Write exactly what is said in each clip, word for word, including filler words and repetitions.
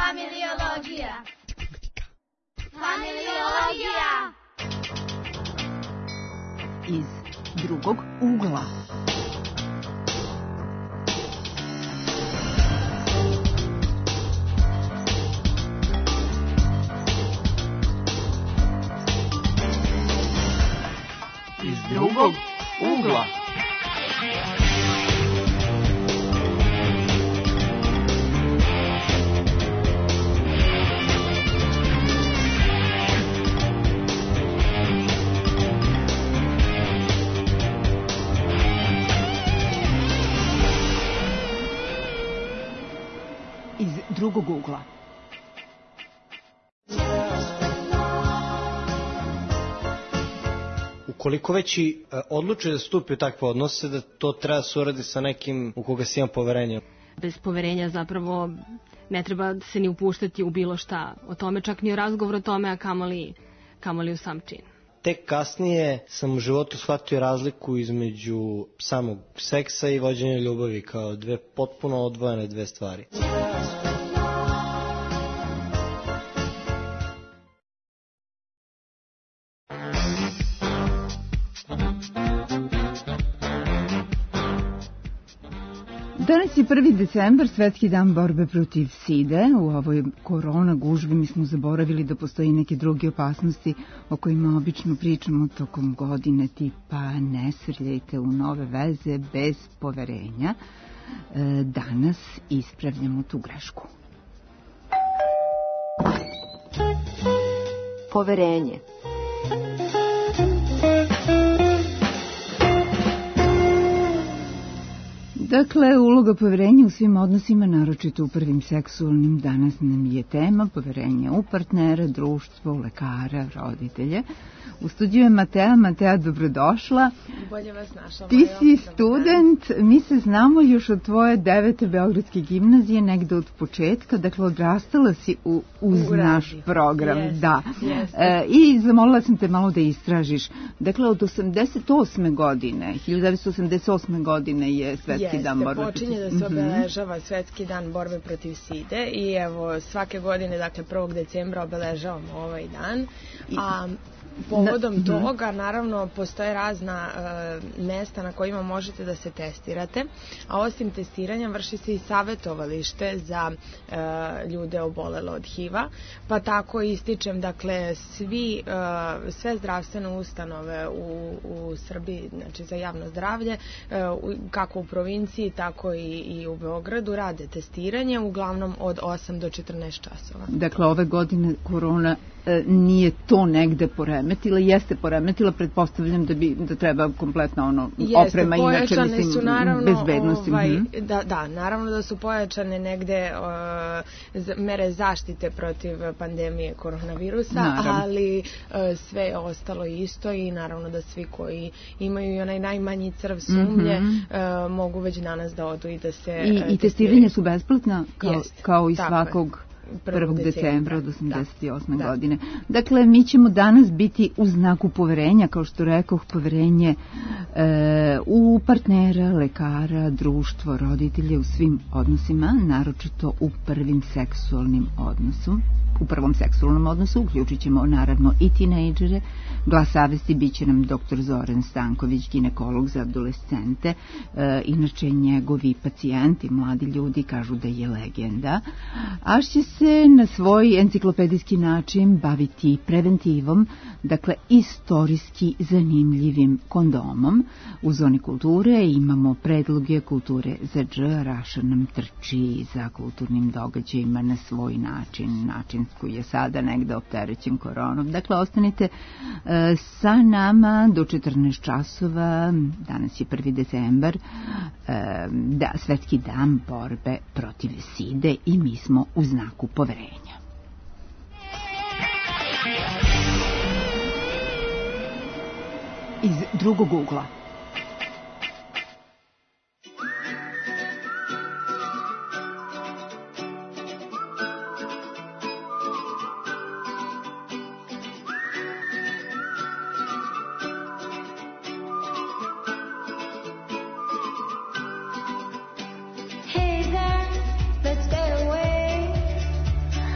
Familiologija. Familiologija. Iz drugog ugla. Iz drugog ugla. Iz drugog ugla. Ukoliko već i odluči da stupi u takve odnose, da to treba se uradi sa nekim u koga se ima poverenje. Bez poverenja zapravo ne treba se ni upuštati u bilo šta o tome, čak ni o razgovor o tome, a kamoli, kamoli u sam čin. Tek kasnije sam u životu shvatio razliku između samog seksa i vođenja ljubavi kao dve potpuno odvojene dve stvari. Danas je prvi decembar, Svetski dan borbe protiv side. U ovoj korona gužvi mi smo zaboravili da postoji neke druge opasnosti o kojima obično pričamo tokom godine, tipa ne srljajte u nove veze bez poverenja. Danas ispravljamo tu grešku. Poverenje. Dakle, uloga poverenja u svim odnosima, naročito u prvim seksualnim, danas nam je tema poverenja u partnera, društvo, lekara, roditelje. U studiju je Matea. Matea, dobrodošla. Bolje vas našla. Ti si student, mi se znamo još od tvoje devete Beogradske gimnazije, negde od početka, dakle odrastala si u, uz u naš program. Yes, da. Yes. E, I zamolila sam te malo da istražiš. Dakle, od osamdeset osme godine, hiljadu devetsto osamdeset osme godine je Svetski Jeste, dan borbe protiv počinje da se obeležava Svetski dan borbe protiv side i evo svake godine, dakle prvog decembra obeležavamo ovaj dan. A povodom na, toga, naravno, postoje razna uh, mesta na kojima možete da se testirate, a osim testiranja vrši se i savjetovalište za uh, ljude obolele od H I V-a, pa tako ističem, dakle, svi, uh, sve zdravstvene ustanove u, u Srbiji, znači za javno zdravlje, uh, kako u provinciji, tako i, i u Beogradu, rade testiranje, uglavnom od osam do četrnaest časova. Dakle, ove godine korona e, nije to negde poremetila, jeste poremetila, pretpostavljam da bi da treba kompletna ono jeste, oprema, inače mislim su, naravno, bezbednosti. Ovaj, mm. da, da, naravno da su pojačane negde uh, mere zaštite protiv pandemije koronavirusa, naravno. Ali uh, sve je ostalo isto i naravno da svi koji imaju i onaj najmanji crv sumnje mm-hmm. uh, mogu već danas da odu i da se I, uh, i testiranje su besplatna kao, Jest, kao i tako svakog prvog decembra od da. osamdeset osme Da. godine. Dakle, mi ćemo danas biti u znaku poverenja, kao što rekoh, poverenje e, u partnera, lekara, društvo, roditelje, u svim odnosima, naročito u prvim seksualnim odnosu. U prvom seksualnom odnosu uključit ćemo naravno i tinejdžere. Glas savesti bit će nam doktor Zoran Stanković, ginekolog za adolescente. E, inače, njegovi pacijenti, mladi ljudi, kažu da je legenda. A će se na svoj enciklopedijski način baviti preventivom, dakle istorijski zanimljivim kondomom. U zoni kulture imamo predloge kulture za dž, Raša nam trči za kulturnim događajima na svoj način, način koji je sada negde opterećen koronom. Dakle, ostanite e, sa nama do četrnaest časova, danas je prvi decembar, e, da, Svetski dan borbe protiv side i mi smo u znaku poverenja. Iz drugog ugla. Hey there, let's get away.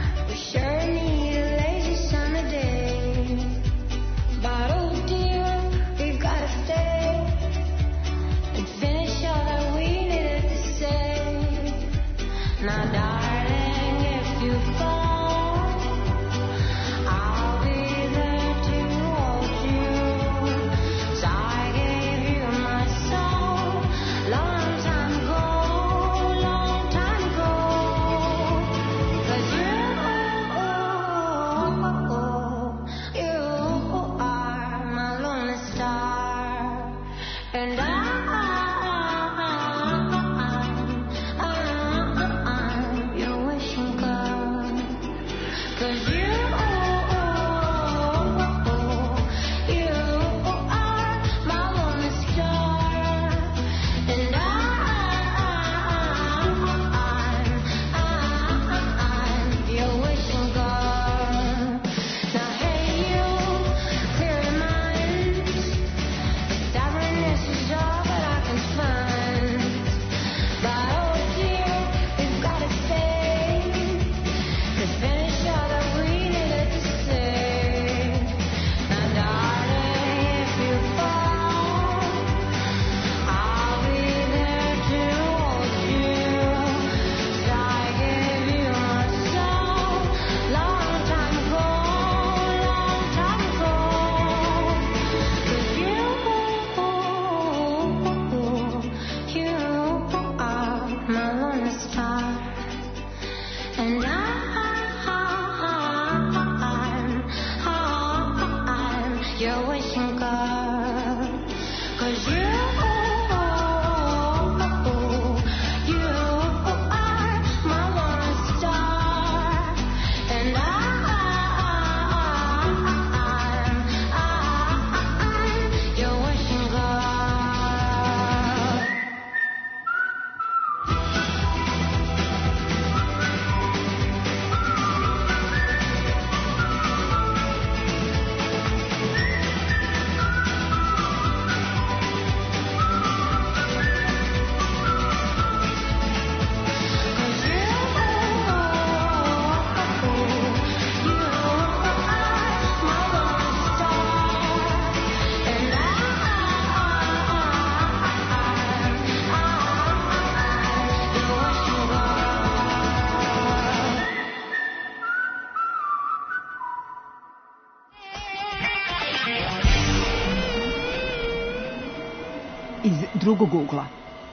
iz drugog ugla.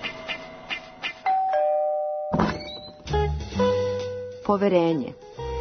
Poverenje.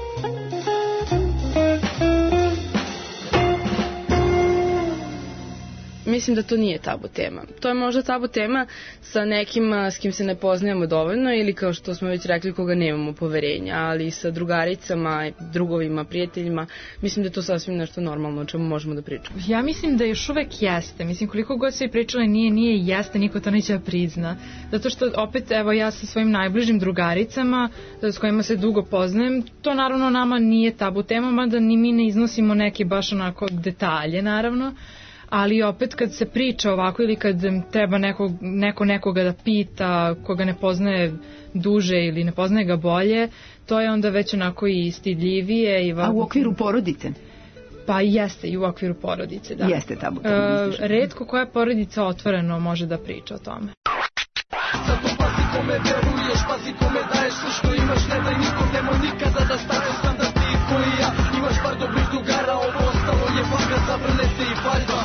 Mislim da to nije tabu tema. To je možda tabu tema sa nekim s kim se ne poznajemo dovoljno ili kao što smo već rekli koga nemamo poverenja, ali sa drugaricama, drugovima, prijateljima, mislim da je to sasvim nešto normalno o čemu možemo da pričamo. Ja mislim da još uvek jeste. Mislim koliko god se i pričale nije, nije jeste, niko to neće da prizna. Zato što opet, evo ja sa svojim najbližim drugaricama s kojima se dugo poznajem, to naravno nama nije tabu tema, mada ni mi ne iznosimo neke baš onako detalje naravno. Ali opet kad se priča ovako ili kad treba neko, neko nekoga da pita koga ne poznaje duže ili ne poznaje ga bolje, to je onda već onako i stidljivije. I A u okviru porodice? Pa jeste i u okviru porodice, da. Jeste tabu tema, misliš? E, retko koja porodica otvoreno može da priča o tome. Zato pazi kome veruješ, pazi kome daješ sve što imaš, ne daj nikom, nemoj nikada da staneš, znam da ti koji ja imaš par dobrih drugara, ovo ostalo je vaga, zavrne se i valjda.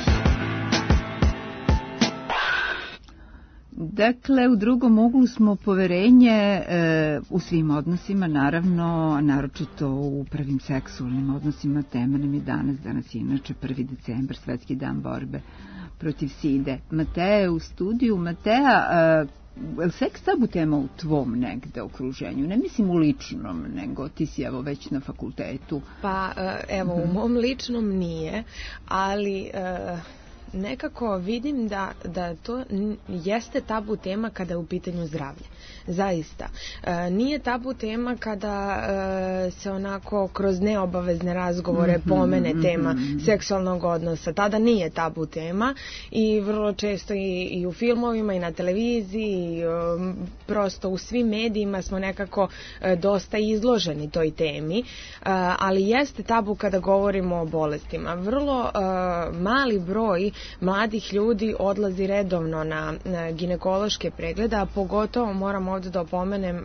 Dakle, u drugom uglu smo poverenje e, u svim odnosima, naravno, a naročito u prvim seksualnim odnosima. Tema nam je danas, danas je inače prvi decembar, Svetski dan borbe protiv side. Mateja je u studiju. Mateja, e, je li seks tabu tema u tvom negde okruženju? Ne mislim u ličnom, nego ti si evo već na fakultetu. Pa evo, u mom ličnom nije, ali... E... nekako vidim da, da to jeste tabu tema kada je u pitanju zdravlje. Zaista. E, nije tabu tema kada e, se onako kroz neobavezne razgovore mm-hmm, pomene tema mm-hmm. seksualnog odnosa. Tada nije tabu tema i vrlo često i, i u filmovima i na televiziji i, e, prosto u svim medijima smo nekako e, dosta izloženi toj temi, e, ali jeste tabu kada govorimo o bolestima. Vrlo e, mali broj mladih ljudi odlazi redovno na, na ginekološke preglede, a pogotovo moram ovdje da opomenem uh,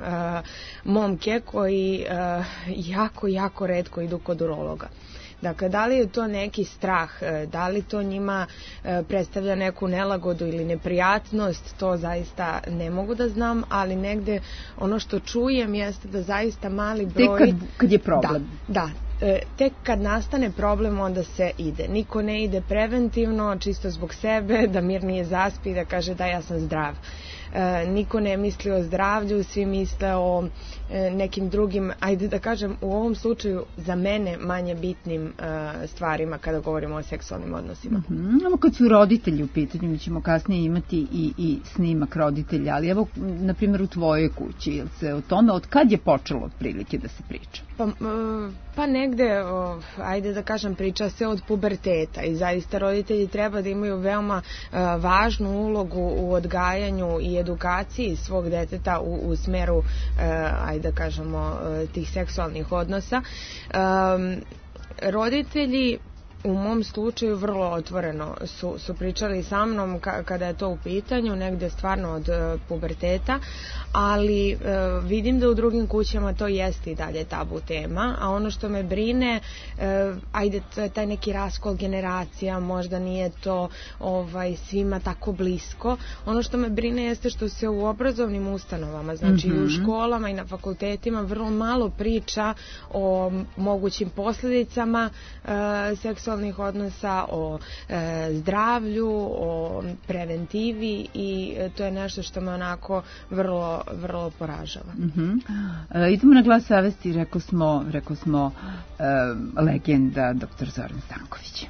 momke koji uh, jako, jako retko idu kod urologa. Dakle, da li je to neki strah, da li to njima predstavlja neku nelagodu ili neprijatnost, to zaista ne mogu da znam, ali negde ono što čujem jeste da zaista mali broj... Tek kad, kad je problem. Da, da. Tek kad nastane problem onda se ide. Niko ne ide preventivno, čisto zbog sebe, da mirnije zaspi, da kaže da ja sam zdrav. E, niko ne misli o zdravlju, svi misle o e, nekim drugim, ajde da kažem u ovom slučaju za mene manje bitnim e, stvarima kada govorimo o seksualnim odnosima. Mm-hmm. Evo kad su roditelji u pitanju, mi ćemo kasnije imati i, i snimak roditelja, ali evo na primjer u tvojoj kući, jel se o tome od kad je počelo otprilike da se priča? Pa, pa negde, o, ajde da kažem, priča se od puberteta i zaista roditelji treba da imaju veoma uh, važnu ulogu u odgajanju i edukaciji svog deteta u, u smeru, uh, ajde da kažemo, uh, tih seksualnih odnosa. Um, roditelji u mom slučaju vrlo otvoreno su, su pričali sa mnom ka, kada je to u pitanju, negde stvarno od uh, puberteta, ali uh, vidim da u drugim kućama to jeste i dalje tabu tema, a ono što me brine, uh, ajde, to je taj neki raskol generacija, možda nije to ovaj, svima tako blisko. Ono što me brine jeste što se u obrazovnim ustanovama, znači mm-hmm. i u školama i na fakultetima vrlo malo priča o mogućim posljedicama uh, seksualnih odnosa, o e, zdravlju, o preventivi i e, to je nešto što me onako vrlo, vrlo poražava. Mm-hmm. E, idemo na Glas savesti, rekao smo, rekao smo e, legenda doktor Zoran Stanković.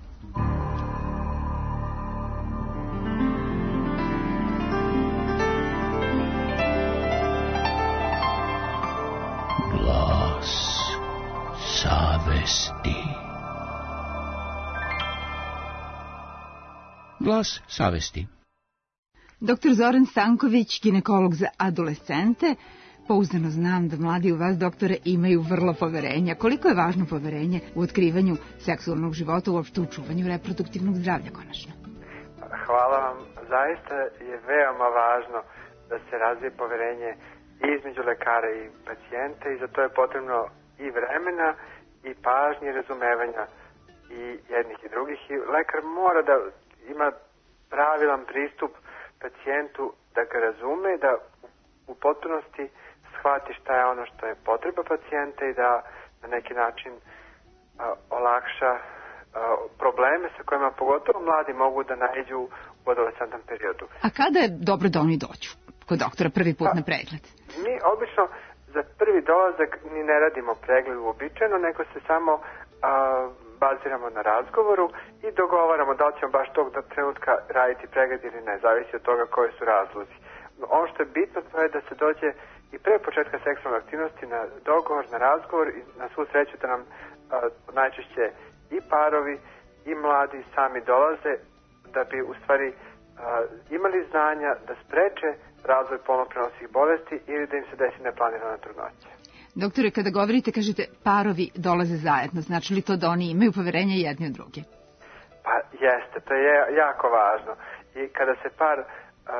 Glas savesti. Glas savesti. doktor Zoran Stanković, ginekolog za adolescente. Pouzdano znam da mladi u vas, doktore, imaju vrlo poverenja. Koliko je važno poverenje u otkrivanju seksualnog života, uopšte u čuvanju reproduktivnog zdravlja, konačno? Hvala vam. Zaista je veoma važno da se razvije poverenje između lekara i pacijenta i za to je potrebno i vremena i pažnje i razumevanja i jednih i drugih. I lekar mora da ima pravilan pristup pacijentu, da ga razume, da u potpunosti shvati šta je ono što je potreba pacijenta i da na neki način a, olakša a, probleme sa kojima pogotovo mladi mogu da naiđu u adolescentnom periodu. A kada je dobro da oni dođu kod doktora prvi put pa, na pregled? Mi obično za prvi dolazak ni ne radimo pregled uobičajeno, nego se samo a, baziramo na razgovoru i dogovaramo da li ćemo baš tog trenutka raditi pregled ili ne, zavisi od toga koje su razlozi. Ono što je bitno to je da se dođe i pre početka seksualne aktivnosti na dogovor, na razgovor i na svu sreću da nam a, najčešće i parovi i mladi sami dolaze da bi u stvari a, imali znanja da spreče razvoj polno prenosivih bolesti ili da im se desi neplanirana trudnoća. Doktore, kada govorite, kažete parovi dolaze zajedno, znači li to da oni imaju poverenje jedni od druge? Pa jeste, to je jako važno. I kada se par a,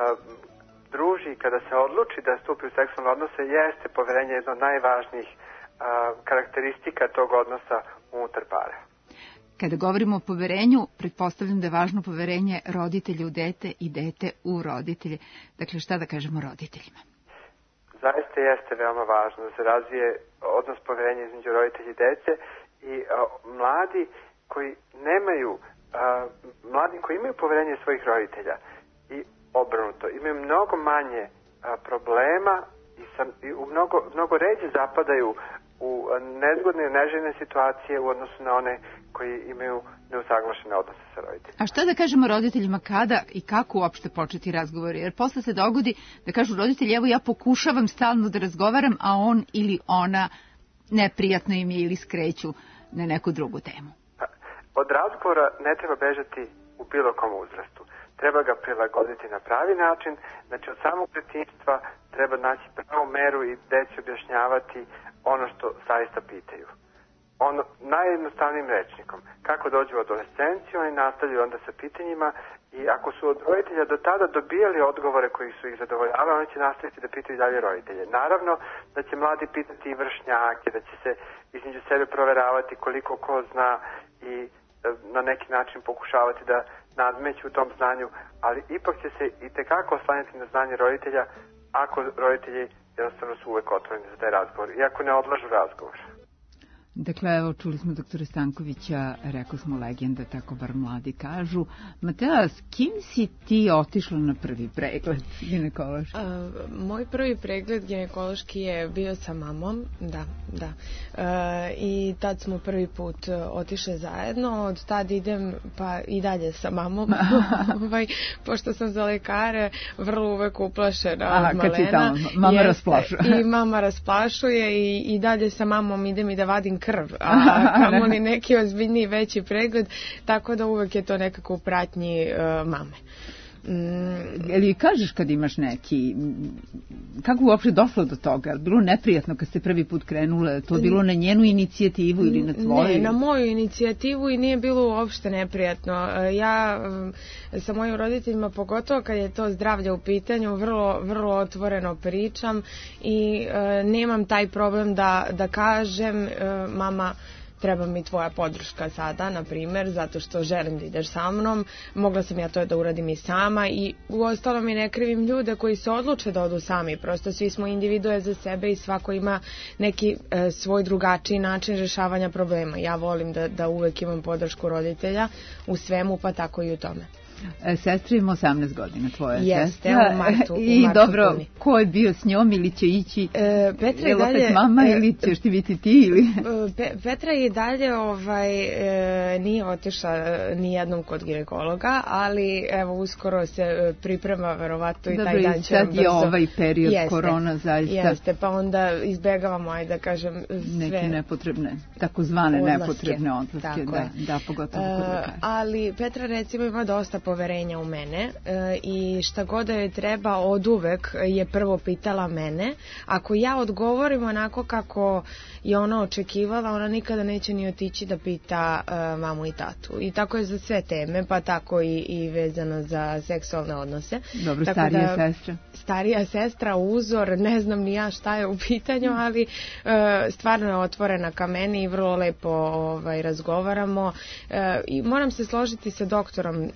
druži, kada se odluči da stupi u seksualne odnose, jeste poverenje jedno od najvažnijih a, karakteristika tog odnosa unutar para. Kada govorimo o poverenju, pretpostavljam da je važno poverenje roditelja u dete i dete u roditelje. Dakle, šta da kažemo roditeljima? Zaista jeste veoma važno da se razvije odnos poverenja između roditelja i dece i a, mladi koji nemaju, a, mladi koji imaju poverenje svojih roditelja i obrnuto, imaju mnogo manje a, problema i, sam, i u mnogo, mnogo ređe zapadaju u nezgodne, neželjene situacije u odnosu na one koji imaju neusaglašene odnose sa roditeljima. A šta da kažemo roditeljima kada i kako uopšte početi razgovor? Jer posle se dogodi da kažu roditelji, evo ja pokušavam stalno da razgovaram, a on ili ona neprijatno im je ili skreću na neku drugu temu. Od razgovora ne treba bežati u bilo kom uzrastu. Treba ga prilagoditi na pravi način, znači od samog detinjstva treba naći pravu meru i deci objašnjavati ono što zaista pitaju. Ono, najjednostavnijim rečnikom. Kako dođu u adolescenciju, oni nastavljaju onda sa pitanjima i ako su od roditelja do tada dobijali odgovore koji su ih zadovoljavali, oni će nastaviti da pitaju dalje roditelje. Naravno da će mladi pitati i vršnjake, da će se između sebe proveravati koliko ko zna i na neki način pokušavati da nadmeću u tom znanju, ali ipak će se i tekako oslanjati na znanje roditelja ako roditelji jednostavno su uvek otvoreni za taj razgovor, iako ne odlažu razgovor. Dakle, evo, čuli smo doktora Stankovića, rekao smo legenda, tako bar mladi kažu. Matea, s kim si ti otišla na prvi pregled ginekološki? Uh, moj prvi pregled ginekološki je bio sa mamom, da, da. Uh, I tad smo prvi put otišli zajedno, od tad idem pa i dalje sa mamom, ovaj, pošto sam za lekare vrlo uvek uplašena. Aha, kad si tamo, mama jeste, rasplašuje. I mama rasplašuje i, i dalje sa mamom idem i da vadim krv, a kamoli neki ozbiljniji veći pregled, tako da uvek je to nekako u pratnji uh, mame. Mm. Ili kažeš kad imaš neki, kako uopšte došlo do toga? Bilo neprijatno kad ste prvi put krenule? To bilo na njenu inicijativu ili na tvoju? Ne, na moju inicijativu i nije bilo uopšte neprijatno. Ja sa mojim roditeljima, pogotovo kad je to zdravlje u pitanju, vrlo, vrlo otvoreno pričam i e, nemam taj problem da, da kažem e, mama, treba mi tvoja podrška sada, na primjer, zato što želim da ideš sa mnom, mogla sam ja to da uradim i sama i uostalo mi ne krivim ljude koji se odluče da odu sami, prosto svi smo individue za sebe i svako ima neki e, svoj drugačiji način rešavanja problema. Ja volim da, da uvek imam podršku roditelja u svemu, pa tako i u tome. Sestra ima osamnaest godina, tvoja Jeste, sestra. u martu, I u martu dobro, puni. ko je bio s njom ili će ići? E, Petra je dalje... mama e, ili ćeš ti biti ti? Ili? Pe, Petra je dalje ovaj, e, nije otišla ni jednom kod ginekologa, ali evo uskoro se priprema verovatno i taj dan će sad je brzo... ovaj period jeste, korona zaista. Jeste, pa onda izbegavamo, ajde da kažem, sve... Neke nepotrebne, takozvane odlaske. nepotrebne odlaske. Da, da, pogotovo kod lekara. Ali Petra recimo ima dosta poverenja u mene e, i šta god da joj treba od uvek je prvo pitala mene. Ako ja odgovorim onako kako je ona očekivala, ona nikada neće ni otići da pita e, mamu i tatu. I tako je za sve teme, pa tako i, i vezano za seksualne odnose. Dobro, tako starija da, sestra. Starija sestra, uzor, ne znam ni ja šta je u pitanju, ali e, stvarno je otvorena ka meni i vrlo lepo ovaj, razgovaramo. E, I moram se složiti sa doktorom, kako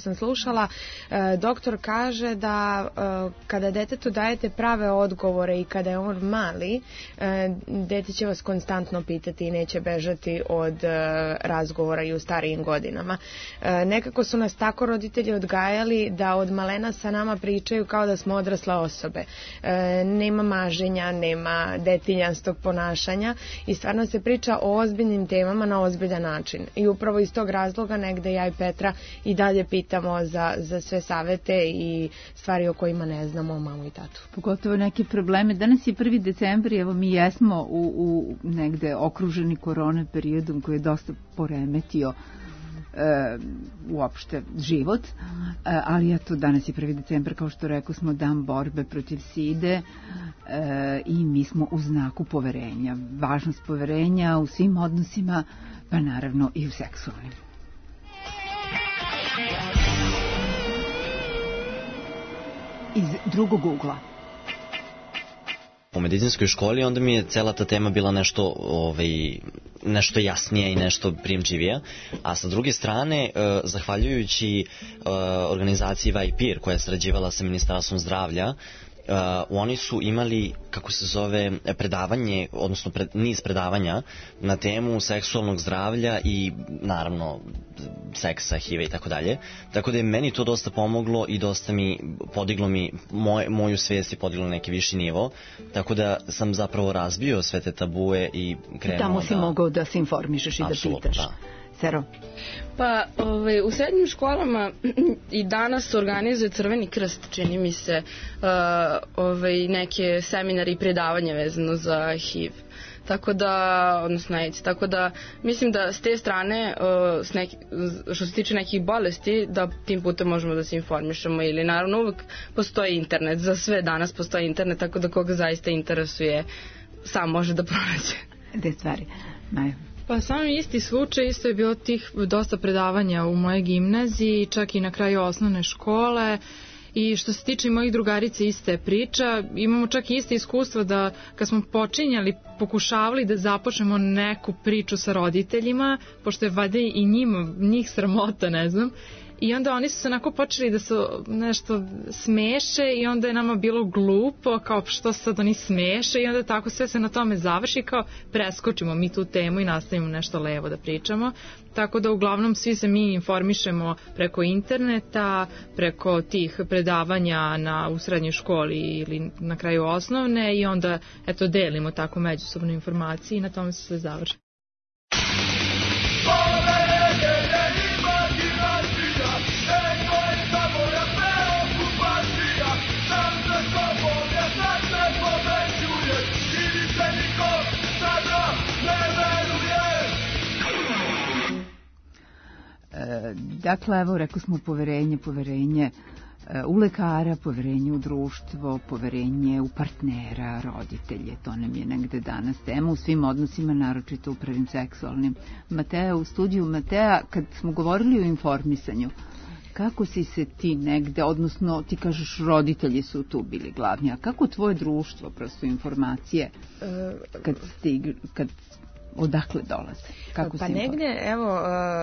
sam slušala, doktor kaže da kada detetu dajete prave odgovore i kada je on mali, dete će vas konstantno pitati i neće bežati od razgovora i u starijim godinama. Nekako su nas tako roditelji odgajali da od malena sa nama pričaju kao da smo odrasle osobe. Nema maženja, nema detinjanstog ponašanja i stvarno se priča o ozbiljnim temama na ozbiljan način. I upravo iz tog razloga negde ja i Petra i dalje pitamo za, za sve savete i stvari o kojima ne znamo mamu i tatu. Pogotovo neke probleme. Danas je prvi decembar, evo mi jesmo u, u negde okruženi korona periodom koji je dosta poremetio e, uopšte život, e, ali eto danas je prvi decembar, kao što rekao smo, dan borbe protiv side e, i mi smo u znaku poverenja. Važnost poverenja u svim odnosima, pa naravno i u seksualnim. Iz drugog ugla. U medicinskoj školi onda mi je cela ta tema bila nešto, ovaj, nešto jasnija i nešto prijemčivija, a sa druge strane, eh, zahvaljujući eh, organizaciji Vajpir koja je sarađivala sa Ministarstvom zdravlja, Uh, oni su imali, kako se zove, predavanje, odnosno pred, niz predavanja na temu seksualnog zdravlja i naravno seksa, H I V-a i tako dalje. Tako da je meni to dosta pomoglo i dosta mi podiglo mi moj, moju svijest i podiglo neki viši nivo. Tako da sam zapravo razbio sve te tabue i krenuo da... Tamo si mogao da se informišeš i Apsolutno, da pitaš. Da. Sero? Pa ovaj, u srednjim školama i danas se organizuje Crveni krst, čini mi se, uh, ovaj, neke seminari i predavanje vezano za H I V. Tako da, odnosno AIDS, tako da mislim da s te strane, uh, s neki, što se tiče nekih bolesti, da tim putem možemo da se informišemo ili naravno uvek postoji internet, za sve danas postoji internet, tako da koga zaista interesuje sam može da pronađe. Gde stvari? Maja? Pa sam isti slučaj, isto je bilo tih dosta predavanja u mojoj gimnaziji, čak i na kraju osnovne škole. I što se tiče mojih drugarica, iste priča. Imamo čak i iste iskustva da kad smo počinjali, pokušavali da započnemo neku priču sa roditeljima, pošto je valjda i njima, njih sramota, ne znam, i onda oni su se onako počeli da se nešto smeše i onda je nama bilo glupo, kao što sad oni smeše i onda tako sve se na tome završi, kao preskočimo mi tu temu i nastavimo nešto levo da pričamo. Tako da uglavnom svi se mi informišemo preko interneta, preko tih predavanja na, u srednjoj školi ili na kraju osnovne i onda eto delimo tako međusobne informacije i na tome se sve završi. Dakle, evo, rekao smo poverenje, poverenje u lekara, poverenje u društvo, poverenje u partnera, roditelje. To nam je negde danas tema u svim odnosima, naročito u prvim seksualnim. Mateja, u studiju Mateja, kad smo govorili o informisanju, kako si se ti negde, odnosno ti kažeš roditelji su tu bili glavni, a kako tvoje društvo, prosto informacije, kad, stig, kad odakle dolaze? Kako pa negdje, evo,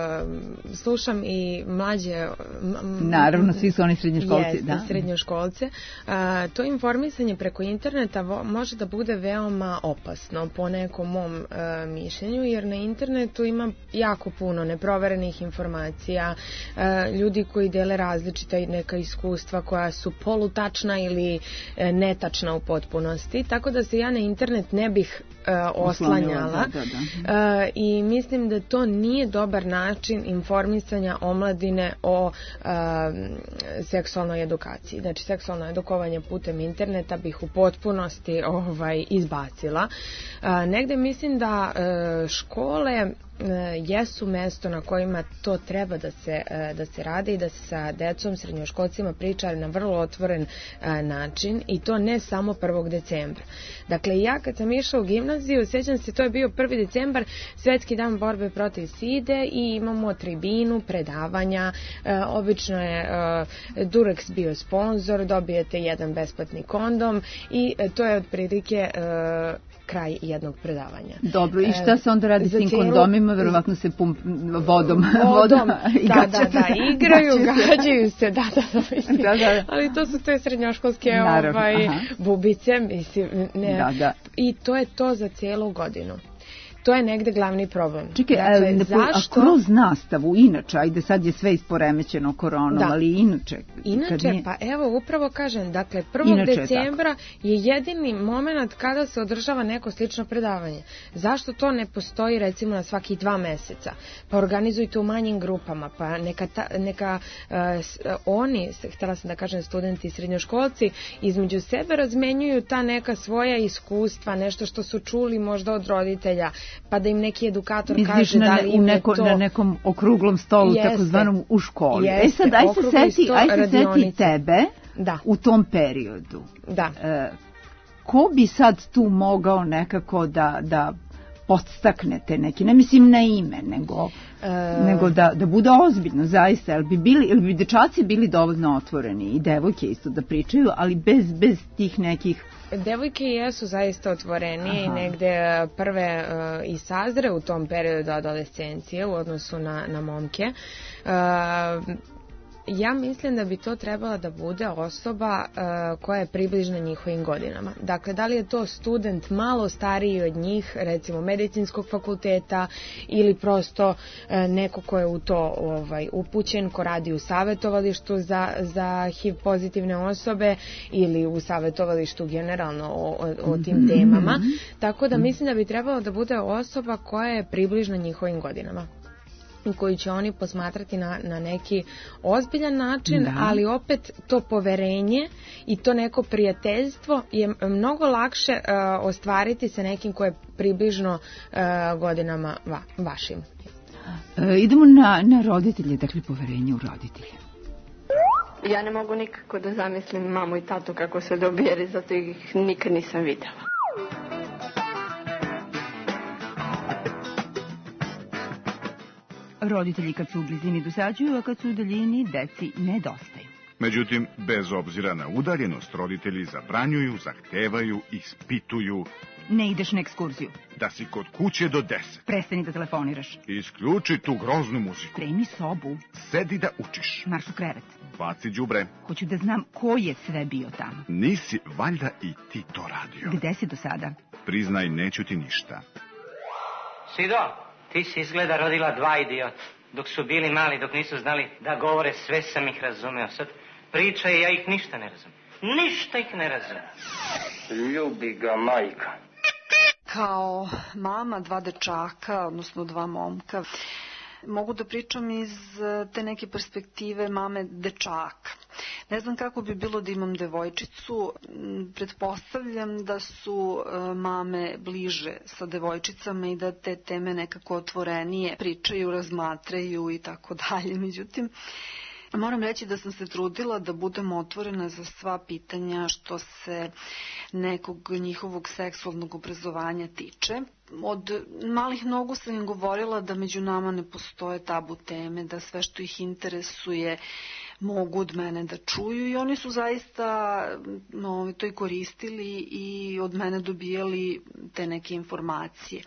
uh, slušam i mlađe... Naravno, svi su oni srednjoškolci. Jeste, da. srednjoškolce. Uh, to informisanje preko interneta vo, može da bude veoma opasno po nekom mom uh, mišljenju, jer na internetu ima jako puno neproverenih informacija, uh, ljudi koji dele različita neka iskustva koja su polutačna ili uh, netačna u potpunosti, tako da se ja na internet ne bih uh, oslanjala. Da, da, da. Uh, i mislim da to nije dobar način informisanja omladine o uh, seksualnoj edukaciji. Znači, seksualno edukovanje putem interneta bih u potpunosti ovaj, izbacila. Uh, negde mislim da uh, škole jesu mesto na kojima to treba da se, da se radi i da se sa decom, srednjoškolcima priča na vrlo otvoren način i to ne samo prvog decembra. Dakle, ja kad sam išla u gimnaziju, sjećam se, to je bio prvi decembar, Svetski dan borbe protiv side i imamo tribinu, predavanja, obično je Durex bio sponsor, dobijete jedan besplatni kondom i to je otprilike kraj jednog predavanja. Dobro, i šta se onda radi s tim kondomima? tome verovatno se pump vodom. Vodom, da, da, da, igraju, gađaju se, da, da, da, mislim. Da, da. Ali to su te srednjoškolske ovaj, bubice, mislim, ne. Da, da. I to je to za cijelu godinu. To je negde glavni problem. Čekaj, dakle, ne, zašto... a kroz nastavu, inače, ajde sad je sve isporemećeno koronom, da. Ali inače... Inače, nije... pa evo, upravo kažem, dakle, prvog decembra je, je jedini moment kada se održava neko slično predavanje. Zašto to ne postoji, recimo, na svaki dva meseca? Pa organizujte u manjim grupama, pa neka, ta, neka uh, oni, htjela sam da kažem studenti i srednjoškolci, između sebe razmenjuju ta neka svoja iskustva, nešto što su čuli možda od roditelja, pa da im neki edukator Izviš kaže da li im je to... Na nekom okruglom stolu, takozvanom u školi. Jeste, e sad, aj se seti, aj se seti tebe da. U tom periodu. Da. E, ko bi sad tu mogao nekako da, da podstaknete neki, ne mislim na ime, nego, e... nego da, da bude ozbiljno, zaista, jel bi, bili, jel bi dečaci bili dovoljno otvoreni i devojke isto da pričaju, ali bez, bez tih nekih... Devojke jesu zaista otvorenije. Aha. I negde prve uh, i sazre u tom periodu adolescencije u odnosu na, na momke. Uh, ja mislim da bi to trebala da bude osoba uh, koja je približna njihovim godinama. Dakle, da li je to student malo stariji od njih, recimo medicinskog fakulteta, ili prosto uh, neko ko je u to ovaj, upućen, ko radi u savjetovalištu za, za H I V pozitivne osobe ili u savjetovalištu generalno o, o, o tim temama. Tako da mislim da bi trebalo da bude osoba koja je približna njihovim godinama, koji će oni posmatrati na, na neki ozbiljan način, da. Ali opet to poverenje i to neko prijateljstvo je mnogo lakše uh, ostvariti sa nekim koje je približno uh, godinama va, vašim. E, idemo na, na roditelje, dakle poverenje u roditelje. Ja ne mogu nikako da zamislim mamu i tatu kako se dobijeli, zato ih nikad nisam videla. Roditelji kad su u blizini dosađuju, a kad su u daljini deci nedostaju. Međutim, bez obzira na udaljenost, roditelji zabranjuju, zahtevaju, ispituju. Ne ideš na ekskurziju. Da si kod kuće do deset. Prestani da telefoniraš. Isključi tu groznu muziku. Spremi sobu. Sedi da učiš. Marš u krevet. Baci đubre. Hoću da znam ko je sve bio tamo. Nisi valjda i ti to radio. Gde si do sada? Priznaj, neću ti ništa. Sido, ti si izgleda rodila dva idiota. Dok su bili mali, dok nisu znali da govore, sve sam ih razumeo. Sad pričaju, ja ih ništa ne razumem. Ništa ih ne razumem. Ljubi ga majka. Kao mama dva dečaka, odnosno dva momka, mogu da pričam iz te neke perspektive mame dečaka. Ne znam kako bi bilo da imam devojčicu, pretpostavljam da su mame bliže sa devojčicama i da te teme nekako otvorenije pričaju, razmatraju i tako dalje. Međutim, moram reći da sam se trudila da budem otvorena za sva pitanja što se nekog njihovog seksualnog obrazovanja tiče. Od malih nogu sam im govorila da među nama ne postoje tabu teme, da sve što ih interesuje mogu od mene da čuju i oni su zaista no, to i koristili i od mene dobijali te neke informacije.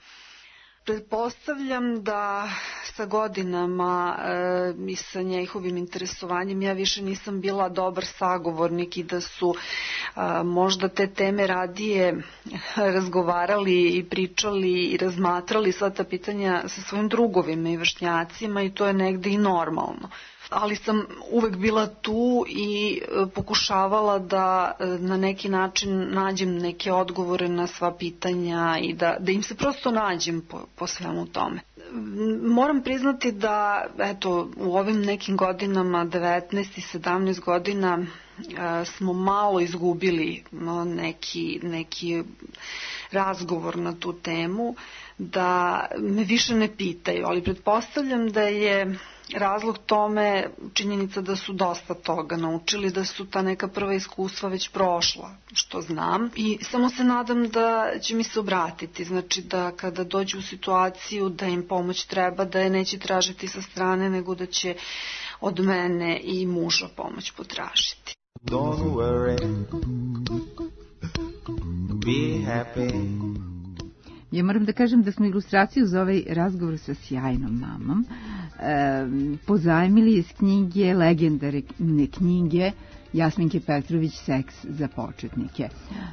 Pretpostavljam da sa godinama e, i sa njihovim interesovanjem ja više nisam bila dobar sagovornik i da su e, možda te teme radije razgovarali i pričali i razmatrali sva ta pitanja sa svojim drugovima i vršnjacima i to je negde i normalno. Ali sam uvek bila tu i pokušavala da na neki način nađem neke odgovore na sva pitanja i da, da im se prosto nađem po, po svemu tome. Moram priznati da eto, u ovim nekim godinama, devetnaest i sedamnaest godina, smo malo izgubili neki, neki razgovor na tu temu, da me više ne pitaju, ali pretpostavljam da je razlog tome činjenica da su dosta toga naučili, da su ta neka prva iskustva već prošla, što znam. I samo se nadam da će mi se obratiti, znači da kada dođu u situaciju da im pomoć treba, da je neće tražiti sa strane, nego da će od mene i muža pomoć potražiti. Don't worry, be happy. Ja moram da kažem da smo ilustraciju za ovaj razgovor sa sjajnom mamom e, pozajmili iz knjige, legendarne knjige Jasminke Petrović Seks za početnike.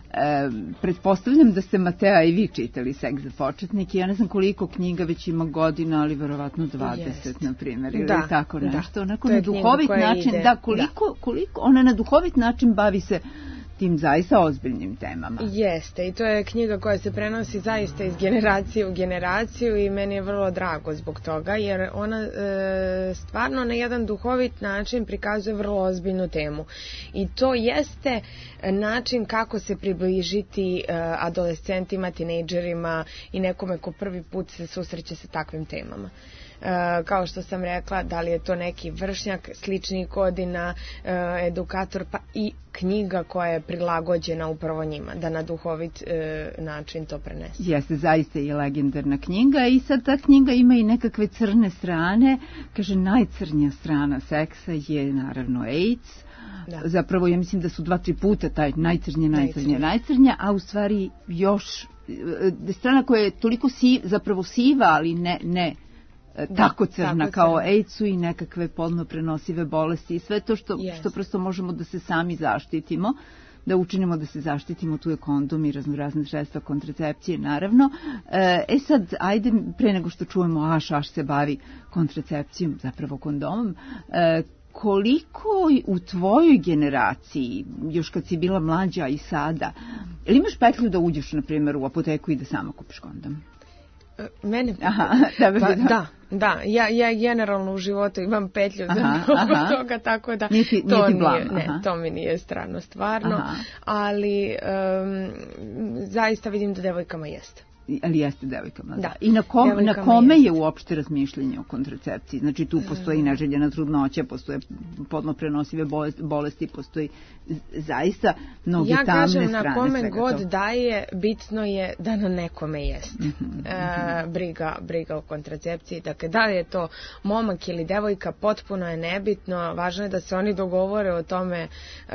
E, pretpostavljam da ste, Matea, i vi čitali Seks za početnike. Ja ne znam koliko knjiga već ima godina, ali verovatno dvadeset, na primjer, ili da, tako nešto. Da. Onako na duhovit način, ide. da, koliko, da. koliko ona na duhovit način bavi se tim zaista ozbiljnim temama. Jeste, i to je knjiga koja se prenosi zaista iz generacije u generaciju i meni je vrlo drago zbog toga, jer ona e, stvarno na jedan duhovit način prikazuje vrlo ozbiljnu temu. I to jeste način kako se približiti e, adolescentima, tinejdžerima i nekome ko prvi put se susreće sa takvim temama. E, kao što sam rekla, da li je to neki vršnjak sličnih godina, e, edukator, pa i knjiga koja je prilagođena upravo njima, da na duhovit e, način to prenese. Jeste, zaista je legendarna knjiga i sad ta knjiga ima i nekakve crne strane. Kaže, najcrnija strana seksa je naravno AIDS. Da. Zapravo ja mislim da su dva, tri puta taj najcrnje, najcrnje, najcrnje, a u stvari još strana koja je toliko si, zapravo siva, ali ne, ne Da, tako crna tako kao AIDS-u i nekakve polno prenosive bolesti i sve to što, yes. što prosto možemo da se sami zaštitimo, da učinimo da se zaštitimo, tu je kondom i razno razne sredstva kontracepcije naravno. E sad, ajde, pre nego što čujemo Aš, Aš se bavi kontracepcijom, zapravo kondomom, e, koliko u tvojoj generaciji, još kad si bila mlađa i sada, ili imaš petlju da uđeš, na primjer, u apoteku i da sama kupiš kondom? Mene? Aha, da, pa, da, da. Ja, ja generalno u životu imam petlju za aha, mnogo aha. toga, tako da niti, to, niti nije, ne, to mi nije strano stvarno, aha. ali um, zaista vidim da devojkama jeste. Ali jeste devojkama, da. da. I na, kom, na kome je, je uopšte razmišljanje o kontracepciji? Znači tu postoji neželjena trudnoća, postoje podno prenosive bolesti, bolesti, postoji zaista mnogi ja tamne strane. Ja kažem, na kome god to. daje, bitno je da na nekome jeste. Mm-hmm, e, briga, briga o kontracepciji. Dakle, da li je to momak ili devojka, potpuno je nebitno. Važno je da se oni dogovore o tome e,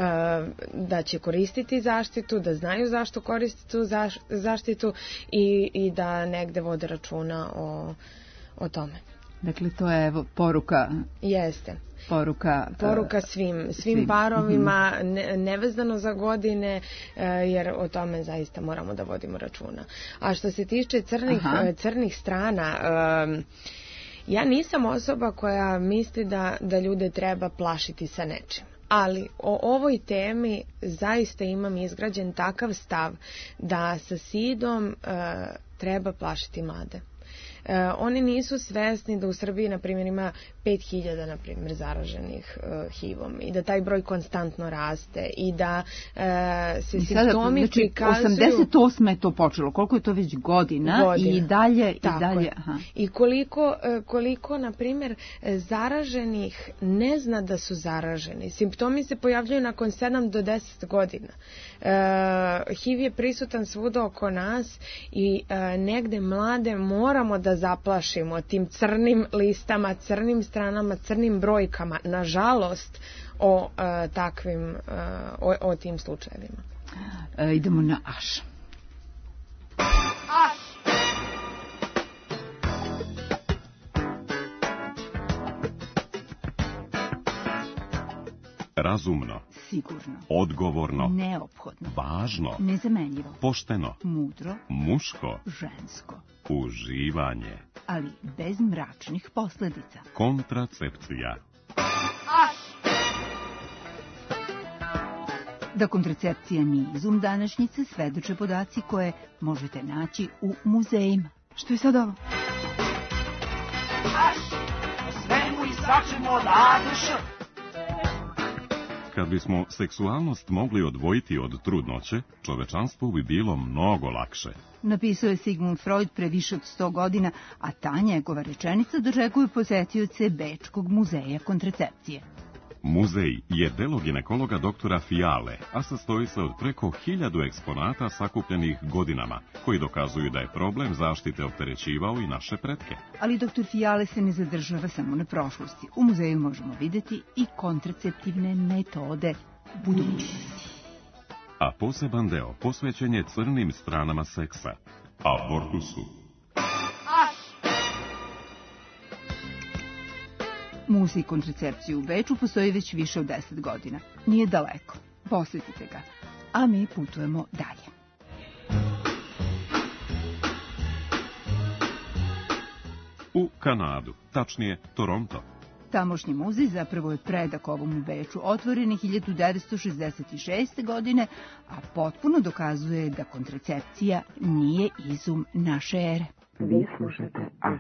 da će koristiti zaštitu, da znaju zašto koriste tu zaš, zaštitu i i da negde vode računa o, o tome. Dakle, to je evo, poruka. Jeste. Poruka, poruka svim, svim, svim. parovima, ne, nevezano za godine, jer o tome zaista moramo da vodimo računa. A što se tiče crnih, crnih strana, ja nisam osoba koja misli da, da ljude treba plašiti sa nečim. Ali o ovoj temi zaista imam izgrađen takav stav da sa sidom e, treba plašiti mlade. E, oni nisu svesni da u Srbiji, na primjer, ima pet hiljada, na primjer, zaraženih e, H I V-om i da taj broj konstantno raste i da e, se I sada, simptomi znači, prikazuju... osamdeset osme je to počelo, koliko je to već godina, godina. i dalje... Tako i dalje aha. I koliko, koliko, na primjer, zaraženih ne zna da su zaraženi. Simptomi se pojavljaju nakon sedam do deset godina. E, H I V je prisutan svuda oko nas i e, negde mlade moramo da zaplašimo tim crnim listama, crnim stranama, crnim brojkama, nažalost, o e, takvim, e, o, o tim slučajevima. E, idemo na Aš. Aš! Razumno. Sigurno. Odgovorno. Neophodno. Važno. Nezamenljivo. Pošteno. Mudro. Muško. Žensko. Uživanje. Ali bez mračnih posledica. Kontracepcija. Aš! Da kontracepcija nije izum današnjice, svedoče podaci koje možete naći u muzejima. Što je sad ovo? Aš! O svemu i svačemu od A do Š. Kad bismo seksualnost mogli odvojiti od trudnoće, čovečanstvu bi bilo mnogo lakše. Napisao je Sigmund Freud pre više od sto godina, a ta njegova rečenica dočekuje posetioce Bečkog muzeja kontracepcije. Muzej je delo ginekologa doktora Fiale, a sastoji se od preko hiljadu eksponata sakupljenih godinama, koji dokazuju da je problem zaštite opterećivao i naše pretke. Ali doktor Fiale se ne zadržava samo na prošlosti. U muzeju možemo videti i kontraceptivne metode budućnosti. A poseban deo posvećen je crnim stranama seksa. abortusu. Muzej kontracepcije u Beču postoji već više od deset godina. Nije daleko. Posjetite ga. A mi putujemo dalje. U Kanadu, tačnije Toronto. Tamošnji muzej zapravo je predak ovom u Beču, otvoren je hiljadu devetsto šezdeset šeste. godine, a potpuno dokazuje da kontracepcija nije izum naše ere. Vi slušate Aš.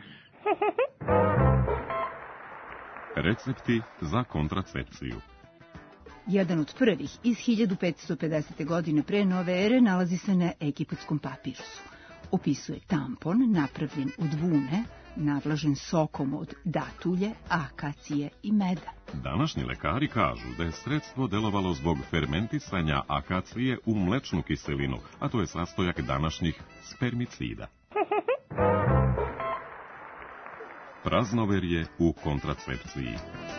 Recepti za kontracepciju. Jedan od prvih iz hiljadu petsto pedesete. godine pre nove ere nalazi se na egipatskom papirusu. Opisuje tampon napravljen od vune, nadlažen sokom od datulje, akacije i meda. Današnji lekari kažu da je sredstvo delovalo zbog fermentisanja akacije u mlečnu kiselinu, a to je sastojak današnjih spermicida. Praznoverje u kontracepciji.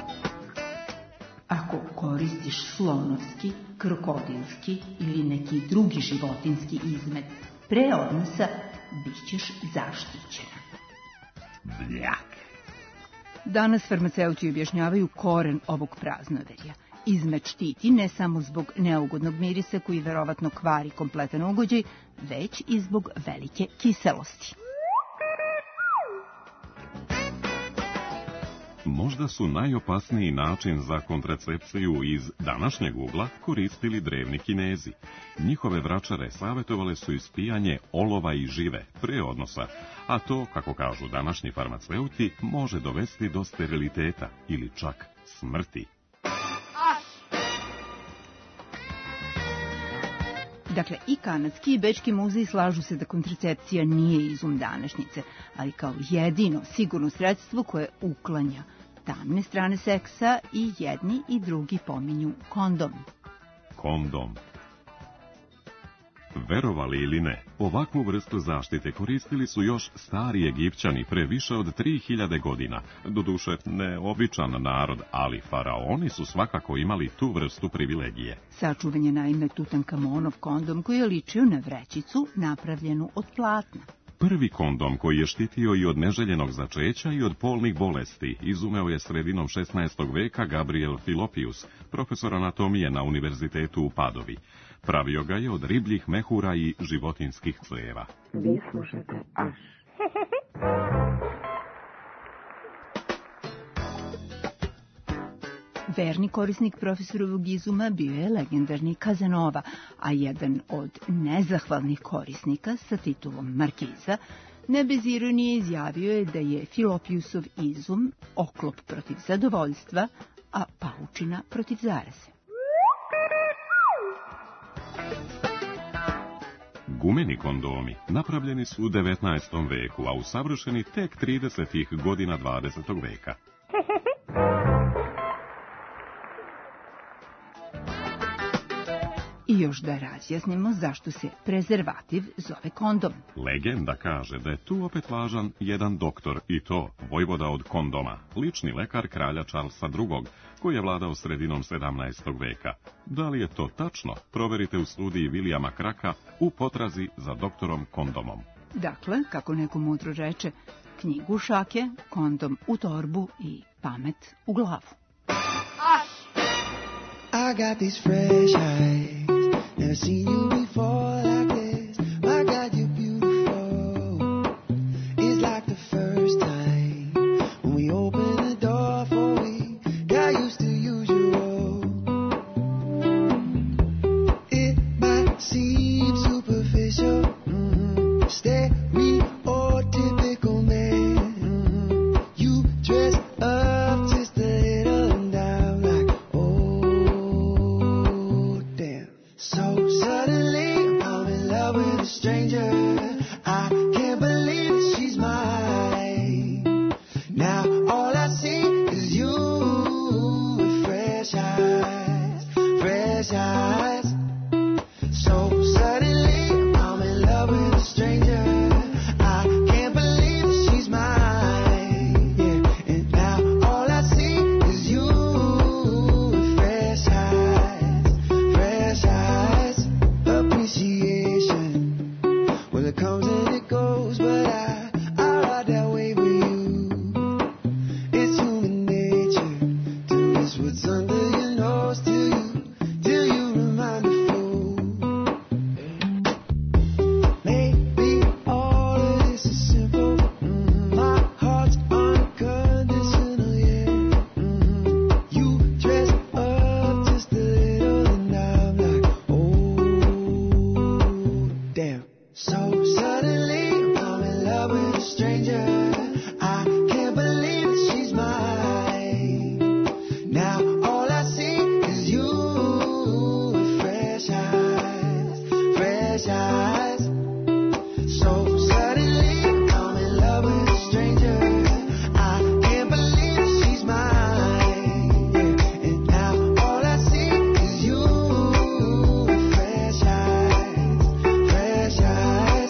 Ako koristiš slonovski, krokodilski ili neki drugi životinski izmet pre odnosa, bit ćeš zaštićena. Bljak. Danas farmaceuti objašnjavaju koren ovog praznoverja. Izmet štiti ne samo zbog neugodnog mirisa koji verovatno kvari kompletan ugođaj, već i zbog velike kiselosti. Možda su najopasniji način za kontracepciju iz današnjeg ugla koristili drevni Kinezi. Njihove vračare savjetovale su ispijanje olova i žive pre odnosa, a to, kako kažu današnji farmaceuti, može dovesti do steriliteta ili čak smrti. Dakle, i kanadski i bečki muzej slažu se da kontracepcija nije izum današnjice, ali kao jedino sigurno sredstvo koje uklanja tamne strane seksa i jedni i drugi pominju kondom. Kondom. Verovali ili ne, ovakvu vrstu zaštite koristili su još stari Egipćani pre više od tri hiljade godina. Doduše, ne običan narod, ali faraoni su svakako imali tu vrstu privilegije. Sačuvan je naime Tutankamonov kondom koji je ličio na vrećicu napravljenu od platna. Prvi kondom koji je štitio i od neželjenog začeća i od polnih bolesti izumeo je sredinom šesnaestog veka Gabriel Filopius, profesor anatomije na univerzitetu u Padovi. Pravio ga je od ribljih mehura i životinskih crijeva. Vi slušate Aš. Verni korisnik profesorovog izuma bio je legendarni Kazanova, a jedan od nezahvalnih korisnika sa titulom markiza ne bez ironije izjavio je da je Filopiusov izum oklop protiv zadovoljstva, a paučina protiv zaraze. Gumeni kondomi napravljeni su u devetnaestom veku, a usavršeni tek tridesetih godina dvadesetog veka. I još da razjasnimo zašto se prezervativ zove kondom. Legenda kaže da je tu opet važan jedan doktor, i to vojvoda od Kondoma, lični lekar kralja Charlesa drugog, koji je vladao sredinom sedamnaestog veka. Da li je to tačno? Proverite u studiji Vilijama Kraka u potrazi za doktorom Kondomom. Dakle, kako neko mudro reče, knjigu u šake, kondom u torbu i pamet u glavu. I got these fresh eyes, never seen you before like this. My God, you're beautiful. It's like the first time when we opened the door for we got used to usual. It might seem superficial, mm-hmm. stereotypical man. Mm-hmm. You dress up just a little and down like, oh. So suddenly I'm in love with a stranger. I can't believe that she's mine. Now all I see is you with fresh eyes, fresh eyes. So suddenly I'm in love with a stranger. I can't believe that she's mine. Yeah, and now all I see is you with fresh eyes, fresh eyes. Appreciation, well it comes and it goes. So suddenly I'm in love with a stranger. I can't believe that she's mine. Now all I see is you with fresh eyes, fresh eyes. So suddenly I'm in love with a stranger. I can't believe that she's mine. Yeah. And now all I see is you with fresh eyes, fresh eyes.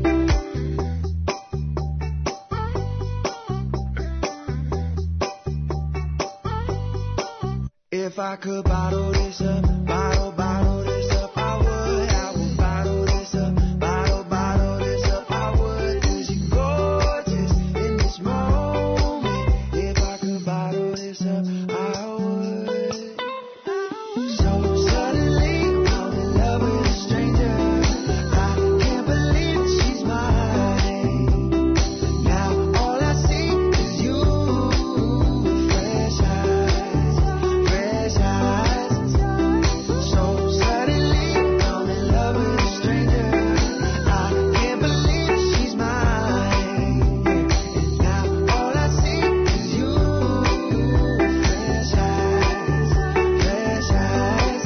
If I could bottle this up, bottle, bottle this up, I would. I would bottle this up, bottle, bottle this up, I would. 'Cause you're gorgeous in this moment. If I could bottle this up, I would. So suddenly I'm in love with a stranger. I can't believe that she's mine. Now all I see is you with fresh eyes, fresh eyes. So suddenly I'm in love with a stranger. I can't believe that she's mine. And now all I see is you with fresh eyes, fresh eyes.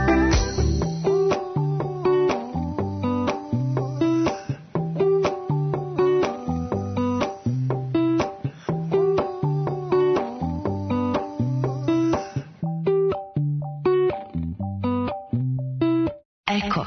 Eko.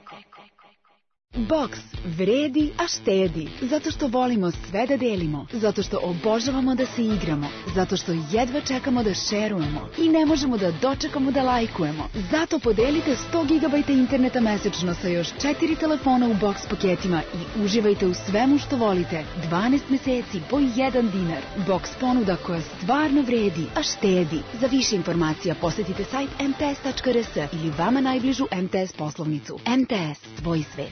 Boks vredi, a štedi. Zato što volimo sve da delimo. Zato što obožavamo da se igramo. Zato što jedva čekamo da šerujemo. I ne možemo da dočekamo da lajkujemo. Zato podelite sto gigabajta interneta mesečno sa još četiri telefona u boks paketima i uživajte u svemu što volite. dvanaest meseci po jedan dinar. Boks ponuda koja stvarno vredi, a štedi. Za više informacija posetite sajt em te es tačka er es ili vama najbližu em te es poslovnicu. em te es, tvoj svet.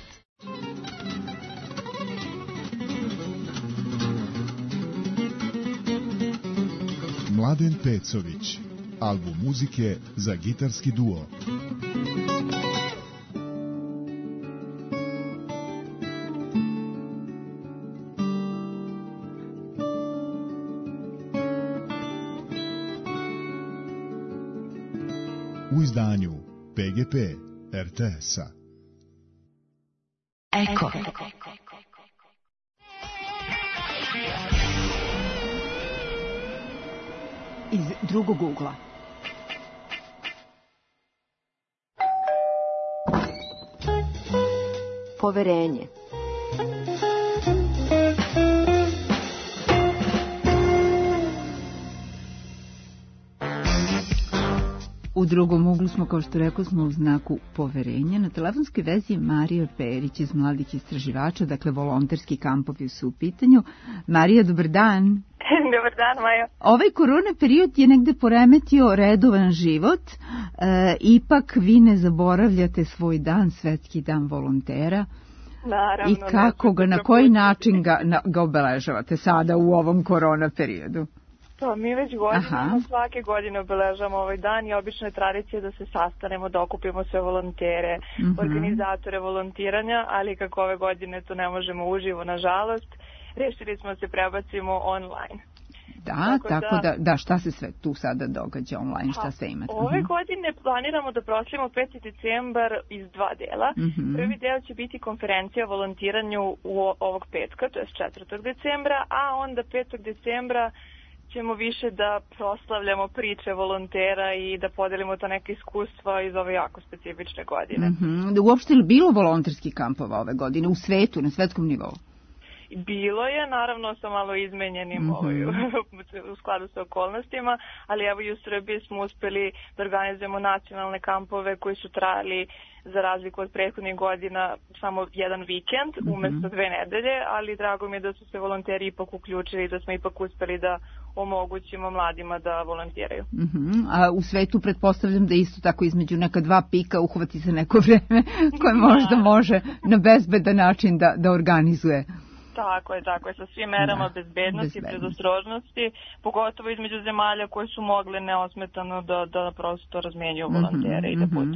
Mladen Pecović, album muzike za gitarski duo. U izdanju pe ge pe er te es-a. Eko. Iz drugog ugla. Poverenje. U drugom uglu smo, kao što rekao, smo u znaku poverenja. Na telefonskoj vezi je Marija Perić iz Mladih istraživača, dakle volonterski kampovi su u pitanju. Marija, dobar dan. Dobar dan, Majo. Ovaj korona period je negde poremetio redovan život, e, ipak vi ne zaboravljate svoj dan, Svetski dan volontera. Naravno. I kako ga, na koji način ga, na, ga obeležavate sada u ovom korona periodu? To, mi već godinama svake godine obeležavamo ovaj dan i obično je tradicija da se sastanemo, da okupimo sve volontere, mm-hmm. organizatore volontiranja, ali kako ove godine to ne možemo uživo, nažalost, rešili smo se prebacimo online. Da, tako, tako da, da, šta se sve tu sada događa online, šta sve imate? Ove uh-huh. godine planiramo da proslavimo peti decembar iz dva dela. Uh-huh. Prvi deo će biti konferencija o volontiranju u ovog petka, to je četvrtog decembra, a onda petog decembra ćemo više da proslavljamo priče volontera i da podelimo to neke iskustva iz ove jako specifične godine. Uh-huh. Da uopšte li bilo volonterskih kampova ove godine u svetu, na svetskom nivou? Bilo je, naravno sa malo izmenjenim mm-hmm. ovaj, u skladu sa okolnostima, ali evo i u Srbiji smo uspeli da organizujemo nacionalne kampove koji su trajali za razliku od prethodnih godina samo jedan vikend mm-hmm. umesto dve nedelje, ali drago mi je da su se volonteri ipak uključili i da smo ipak uspeli da omogućimo mladima da volontiraju. Mm-hmm. A u svetu pretpostavljam da isto tako između neka dva pika uhvati se neko vreme koje možda može na bezbedan način da, da organizuje. Tako je, tako je, sa svim merama da, bezbednosti i predostrožnosti, pogotovo između zemalja koje su mogle neosmetano da, da prosto razmenjuju volontere mm-hmm, i da putuju.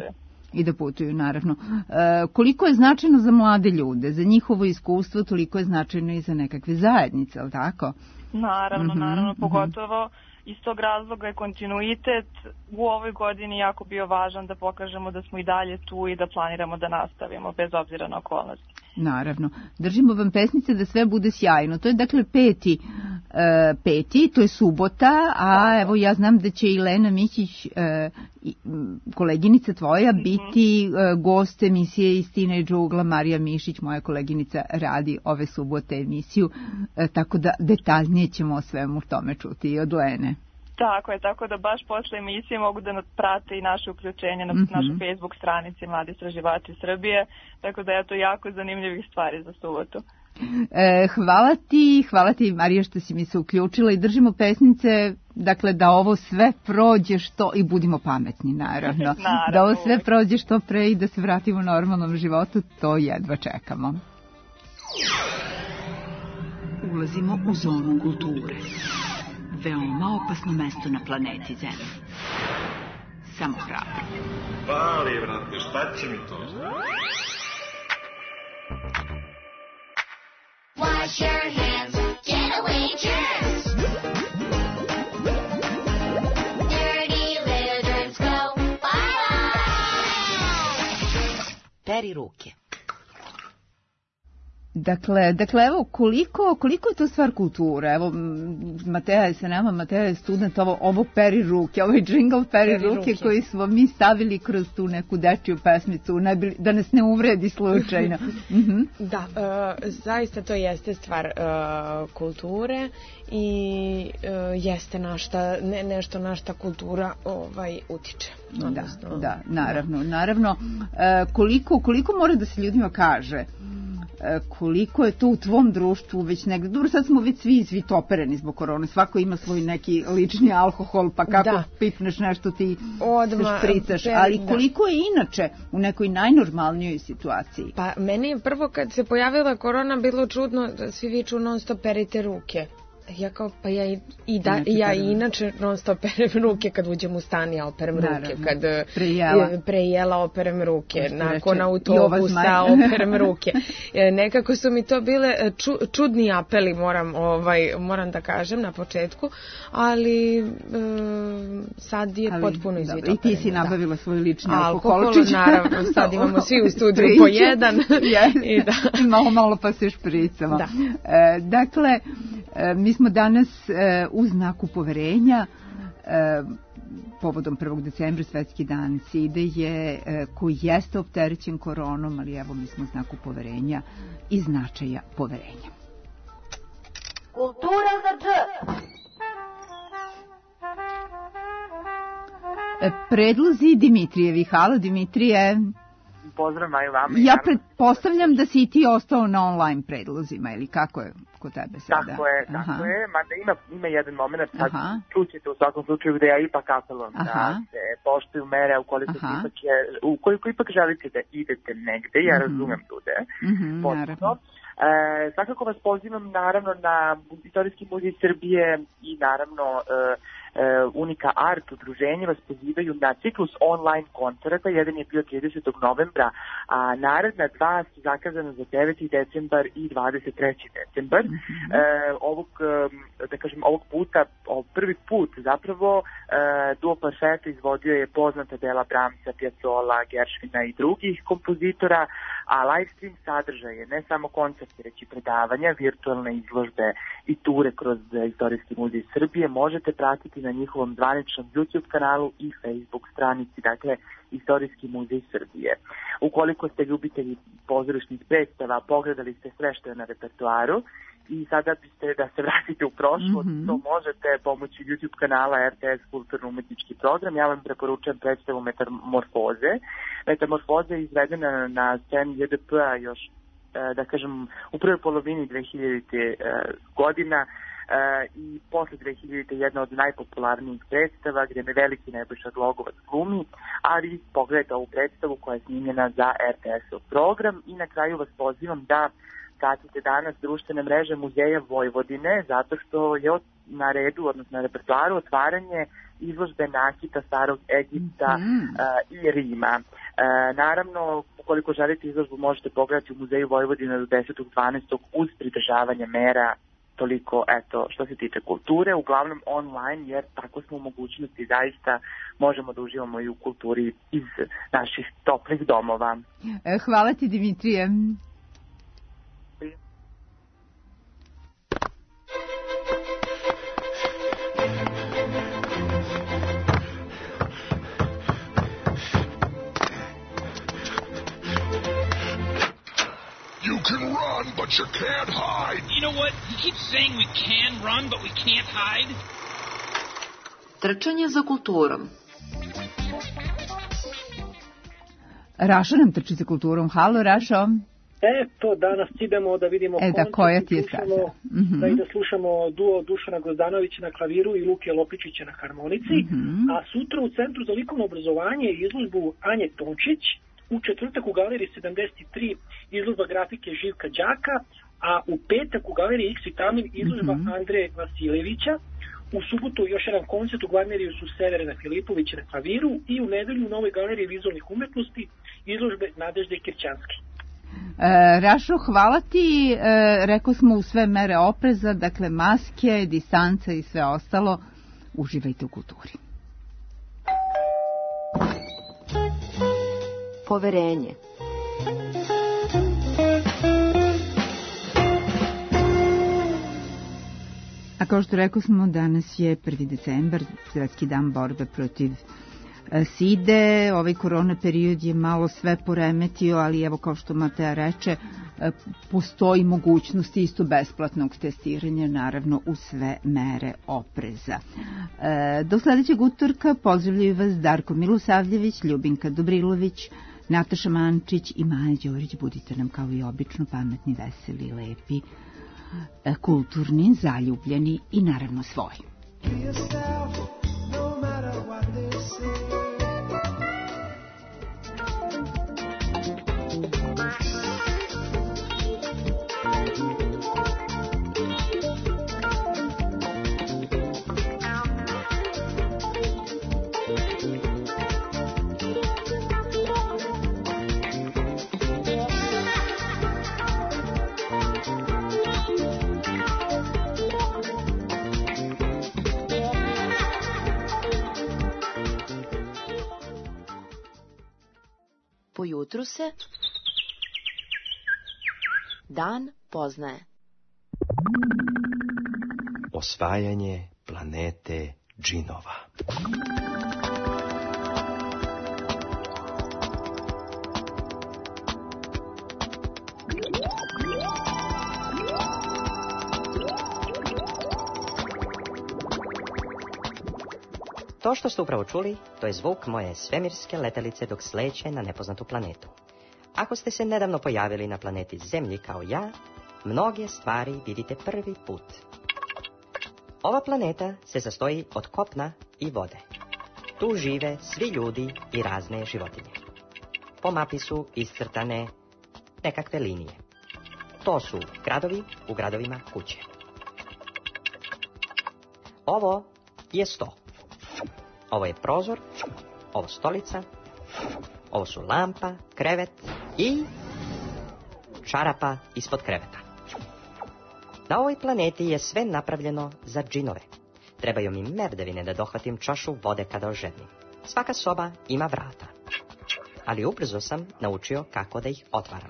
I da putuju, naravno. E, koliko je značajno za mlade ljude, za njihovo iskustvo, toliko je značajno i za nekakve zajednice, ali tako? Naravno, Mm-hmm, naravno, mm-hmm. pogotovo iz tog razloga je kontinuitet u ovoj godini jako bio važan da pokažemo da smo i dalje tu i da planiramo da nastavimo, bez obzira na okolnosti. Naravno. Držimo vam pesnice da sve bude sjajno. To je dakle peti, e, peti, to je subota, a evo ja znam da će i Lena Mićić, e, koleginica tvoja, mm-hmm. biti e, gost emisije Istina i džugla. Marija Mišić, moja koleginica, radi ove subote emisiju, e, tako da detaljnije ćemo o svemu tome čuti i od Lene. Tako je, tako da baš posle emisije mogu da prate i naše uključenje na mm-hmm. našoj Facebook stranici Mladi istraživači Srbije, tako da je to jako zanimljivih stvari za subotu. E, hvala ti, hvala ti Marija što si mi se uključila i držimo pesnice, dakle da ovo sve prođe što, i budimo pametni naravno, naravno da ovo sve prođe što pre i da se vratimo u normalnom životu, to jedva čekamo. Ulazimo u zonu kulture. Veoma opasno mesto na planeti Zemlji. Samo hrabro. Pali, brate, šta će mi to? Wash your hands, get away germs. Dirty little germs go bye-bye. Peri ruke. Dakle, dakle, evo, koliko, koliko je to stvar kulture? Evo, Mateja je sa nama, Mateja je student, ovo, ovo peri ruke, ovaj džingl peri, peri ruke, ruke koji smo mi stavili kroz tu neku dečiju pesmicu, bili, da nas ne uvredi slučajno. Mm-hmm. Da, uh, zaista to jeste stvar uh, kulture i uh, jeste našta, ne, nešto na šta kultura ovaj, utiče. Odnosno, da, da, naravno, naravno. Uh, koliko, koliko mora da se ljudima kaže koliko je to u tvom društvu već negde, dobro sad smo već svi izvitopereni zbog korone, svako ima svoj neki lični alkohol, pa kako da. Pipneš nešto ti Odma, špricaš, per, ali koliko da. Je inače u nekoj najnormalnijoj situaciji? Pa meni je prvo kad se pojavila korona bilo čudno da svi viču non stop perite ruke. Ja kao, pa ja i, i da, ja i inače non stop perem ruke kad uđem u stan, ja operem ruke, kad prejela, prejela operem ruke, nakon autobusa operem ruke. Nekako su mi to bile ču, čudni apeli, moram, ovaj, moram da kažem na početku, ali e, sad je ali, potpuno izvito. I ti si nabavila da. Svoj lični alkoholčić. Naravno, sad imamo svi u studiju po jedan. I da. Malo, malo pa se špricamo. Da. E, dakle, e, mi smo danas e, u znaku poverenja, e, povodom prvog decembra, Svetski dan side je, e, koji jeste opterećen koronom, ali evo mi smo u znaku poverenja i značaja poverenja. Kultura za dž. E, predlozi Dimitrijevi. Halo Dimitrije. Pozdrav i vama. Ja pretpostavljam da si i ti ostao na online predlozima, ili kako je kod tebe sada? Tako je, tako Aha. je, mada ima, ima jedan moment, sad čućete u svakom slučaju gde ja ipak apelujem da se poštuju mere ukoliko, ipak, je, ukoliko ipak želite da idete negde, ja mm-hmm. razumem ljude, mm-hmm, potpuno. E, svakako vas pozivam naravno na Istorijski muzej Srbije i naravno e, Unika Art udruženje vas pozivaju na ciklus online koncerta. Jedan je bio tridesetog novembra, a naredna dva su zakazana za deveti decembar i dvadeset treći decembar. Mm-hmm. E, ovog, da kažem, ovog puta, ovog prvi put zapravo, e, Duo Parfeto izvodio je poznata dela Brahmsa, Piazzolla, Gershwina i drugih kompozitora, a live stream sadržaj je ne samo koncerti, već i predavanja, virtualne izložbe i ture kroz Istorijski muzej Srbije možete pratiti na njihovom zvaničnom YouTube kanalu i Facebook stranici, dakle Istorijski muzej Srbije. Ukoliko ste ljubitelji pozorišnih predstava, pogledali ste sve što je na repertoaru i sada biste da se vratite u prošlost, mm-hmm. to možete pomoću YouTube kanala R T S Kulturno-umetnički program. Ja vam preporučujem predstavu Metamorfoze. Metamorfoze je izvedena na sceni J D P-a još, da kažem, u prvoj polovini dve hiljadite godina i posle dve hiljadite jedna od najpopularnijih predstava gdje me veliki Nebojša Glogovac glumi, a vi pogledajte ovu predstavu koja je snimljena za R T S-ov program i na kraju vas pozivam da pratite danas društvene mreže Muzeja Vojvodine, zato što je na redu, odnosno na repertoaru, otvaranje izložbe nakita starog Egipta mm. uh, i Rima. Uh, naravno, ukoliko želite izložbu možete pogledati u Muzeju Vojvodine do desetog dvanaestog uz pridržavanje mera. Toliko, eto, što se tiče kulture, uglavnom online, jer tako smo u mogućnosti zaista možemo da uživamo i u kulturi iz naših toplih domova. Hvala ti, Dimitrije. You can run, but you can't hide. You know what? He keeps saying we can run, but we can't hide. Trčanje za kulturom. Rašo nam trči za kulturom. Halo, Rašo. Eto, danas idemo da vidimo e, da, koja ti je slušamo, mm-hmm. da i da slušamo duo Dušana Grozdanovića na klaviru i Luke Lopičića na harmonici, mm-hmm. a sutra u Centru za likovno obrazovanje izložbu Anje Tončić, u četvrtak u galeriji sedamdeset tri izložba grafike Živka Đaka, a u petak u galeriji X Vitamin izložba mm-hmm. Andreja Vasiljevića, u subotu još jedan koncert u galeriji su Severina Filipovića na klaviru i u nedelju u novoj galeriji vizualnih umetnosti izložbe Nadežde Kirćanski. E, Rašo, hvala ti. E, rekao smo u sve mere opreza, dakle maske, distanca i sve ostalo. Uživajte u kulturi. Poverenje. A kao što rekao smo, danas je prvi decembar, Svetski dan borbe protiv side. Ovaj korona period je malo sve poremetio, ali evo kao što Mateja reče, postoji mogućnost isto besplatnog testiranja, naravno u sve mere opreza. Do sledećeg utorka pozdravljaju vas Darko Milosavljević, Ljubinka Dobrilović, Nataša Mančić i Maja Đorić. Budite nam kao i obično pametni, veseli, lepi, kulturni, zaljubljeni i naravno svoji. Jutru se dan poznaje. Osvajanje planete džinova. To što ste upravo čuli, to je zvuk moje svemirske letelice dok sleće na nepoznatu planetu. Ako ste se nedavno pojavili na planeti Zemlji kao ja, mnoge stvari vidite prvi put. Ova planeta se sastoji od kopna i vode. Tu žive svi ljudi i razne životinje. Po mapi su iscrtane nekakve linije. To su gradovi, u gradovima kuće. Ovo je sto. Ovo je prozor, ovo stolica, ovo su lampa, krevet i čarapa ispod kreveta. Na ovoj planeti je sve napravljeno za džinove. Trebaju mi merdevine da dohvatim čašu vode kada ožednim. Svaka soba ima vrata, ali ubrzo sam naučio kako da ih otvaram.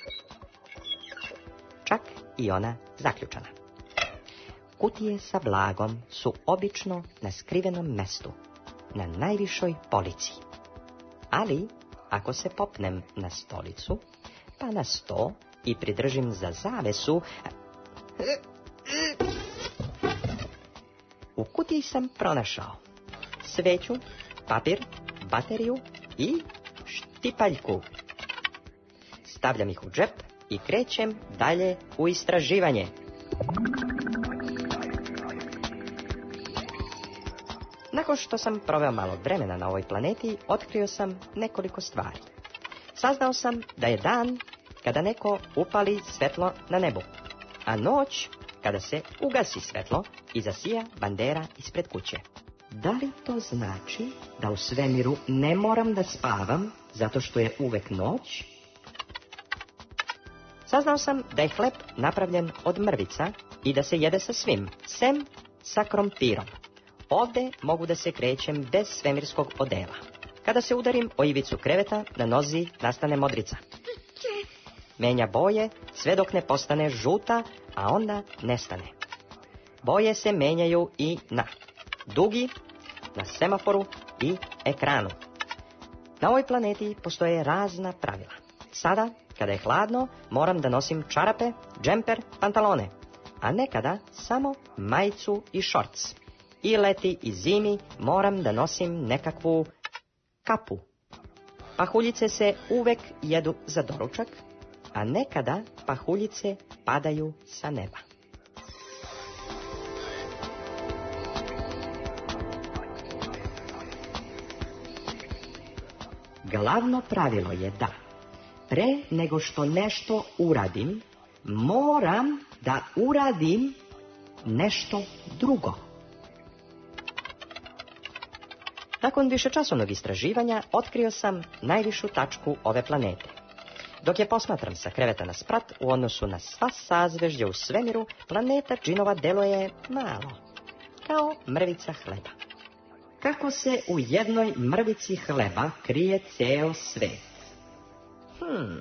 Čak i ona zaključana. Kutije sa blagom su obično na skrivenom mestu, na najvišoj polici. Ali, ako se popnem na stolicu, pa na sto i pridržim za zavesu, u kutiji sam pronašao sveću, papir, bateriju i štipaljku. Stavljam ih u džep i krećem dalje u istraživanje. Nakon što sam proveo malo vremena na ovoj planeti, otkrio sam nekoliko stvari. Saznao sam da je dan kada neko upali svetlo na nebu, a noć kada se ugasi svetlo i zasija bandera ispred kuće. Da li to znači da u svemiru ne moram da spavam zato što je uvek noć? Saznao sam da je hleb napravljen od mrvica i da se jede sa svim, sem sa krompirom. Ovde mogu da se krećem bez svemirskog odela. Kada se udarim o ivicu kreveta, na nozi nastane modrica. Menja boje sve dok ne postane žuta, a onda nestane. Boje se menjaju i na dugi, na semaforu i ekranu. Na ovoj planeti postoje razna pravila. Sada, kada je hladno, moram da nosim čarape, džemper, pantalone, a nekada samo majicu i šorc. I leti i zimi moram da nosim nekakvu kapu. Pahuljice se uvek jedu za doručak, a nekada pahuljice padaju sa neba. Glavno pravilo je da, pre nego što nešto uradim, moram da uradim nešto drugo. Nakon višečasovnog istraživanja otkrio sam najvišu tačku ove planete. Dok je posmatram sa kreveta na sprat, u odnosu na sva sazvežđa u svemiru, planeta džinova deluje malo, kao mrvica hleba. Kako se u jednoj mrvici hleba krije ceo svet? Hmm.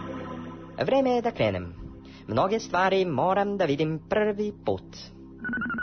Vreme je da krenem. Mnoge stvari moram da vidim prvi put.